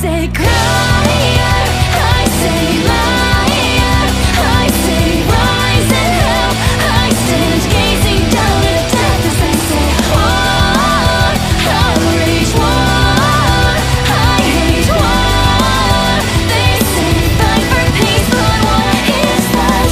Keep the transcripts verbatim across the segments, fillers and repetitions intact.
say crier, I say liar, I say rise and hell. I stand gazing down at death as I say war, I rage war, I hate war. They say fight for peace, but what is that?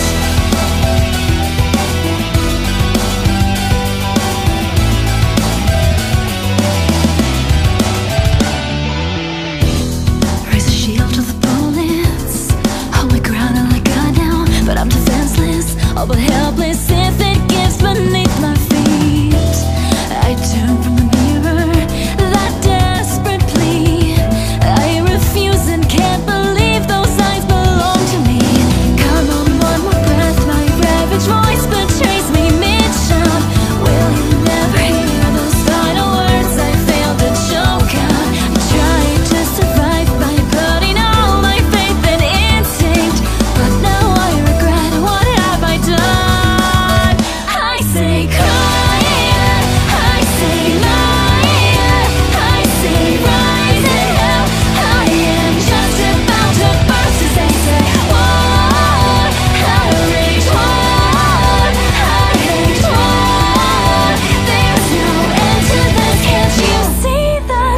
Raise a shield to the bullets, hold my ground and let God down. But I'm defenseless, all but helpless if it gives beneath my feet. I turn from the mirror, that desperate plea. I refuse and can't believe those eyes belong to me. Come on, one more breath, my ravaged voice betrays me mid-shout. Will you never hear those final words I failed to choke out? I tried to survive by putting all my faith and instinct, but now I regret, what have I done? I say crier, I say liar, I say rise and hell. I am just about to burst as they say war, I rage war, I hate war. There's no end to this, can't you see that?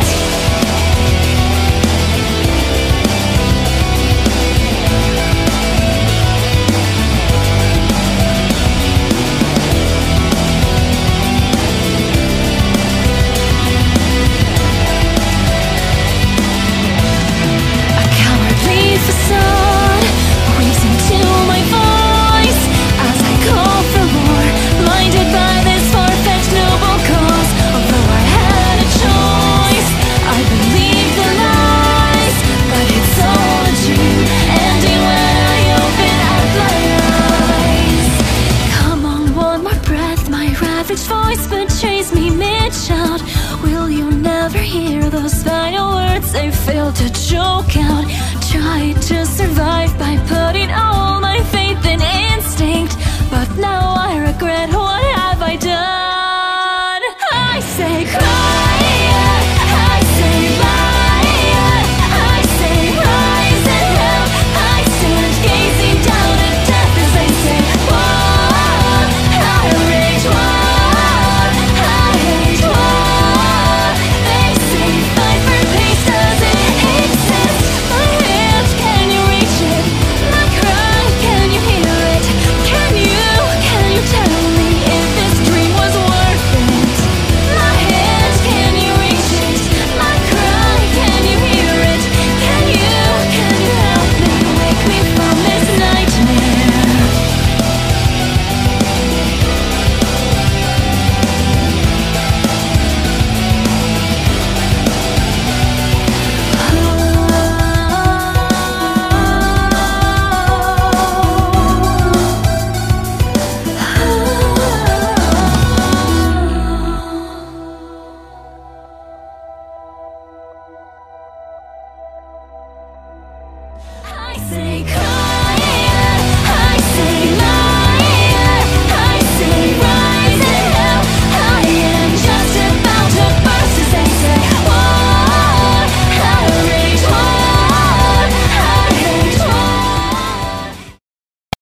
A cowardly facade weaves into my voice as I call for more, blinded by this far-fetched noble cause. Although I had a choice, I believed the lies, but it's all a dream, ending when I open up my eyes. Come on, one more breath, my ravaged voice betrays me mid-shout. Will you never hear those final words I failed to choke out? Tried to survive by putting all my faith in instinct, but now